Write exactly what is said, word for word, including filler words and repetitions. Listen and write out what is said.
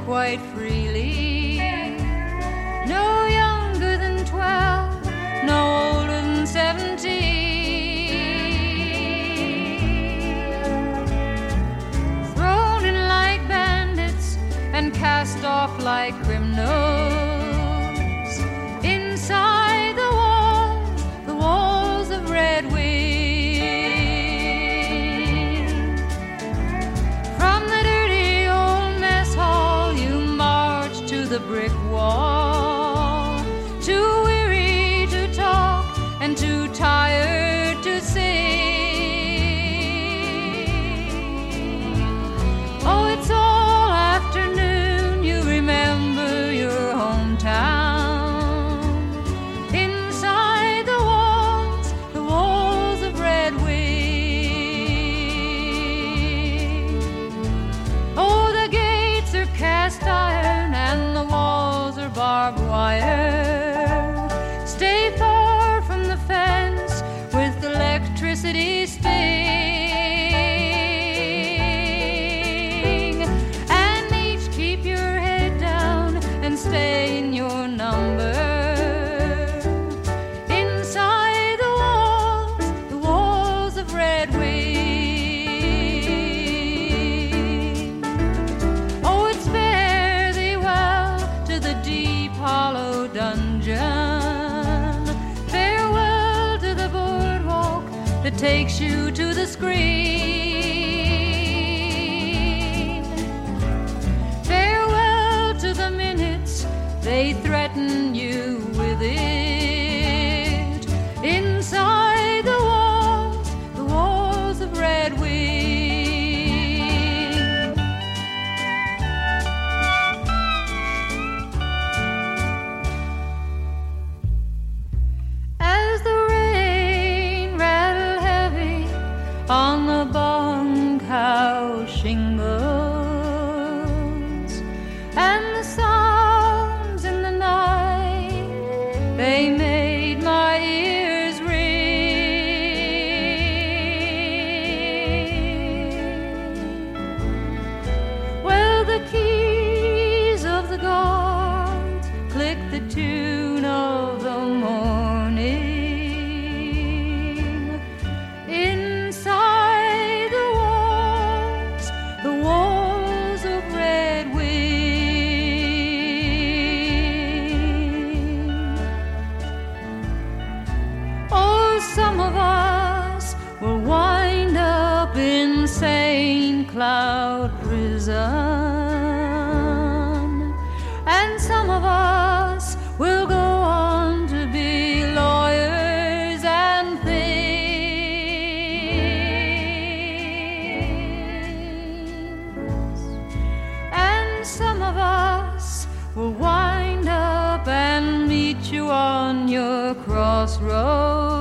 quite freely. No younger than twelve, no older than seventeen. Thrown in like bandits and cast off like criminals. Inside the walls, the walls of Red Wing. From the dirty old mess hall you march to the brick wall. Too weary to talk and too tired to sing. Oh, it's all afternoon, you remember your hometown. Inside the walls, the walls of Red Wing. Oh, the gates are cast iron and the walls are barbed wire. Stay far from the fence with electricity sting. And each keep your head down and stay in your number. Inside the walls, the walls of Red Wing. Oh, it's fare thee well to the deep hollow dungeon. Farewell to the boardwalk that takes you to the screen. Farewell to the minutes they threaten you with it. Inside the walls, the walls of Red Wing. As the rain rattled heavy on the bunkhouse shingles, and the sounds in the night, they made my ears ring. Well, the keys of the guards clicked the tune of the morning. Inside the walls, the walls of Red Wing. Oh, some of us will wind up in Saint Cloud Prison, and some of us will go on to be lawyers and things. And some of us will wind up and meet you on your crossroads.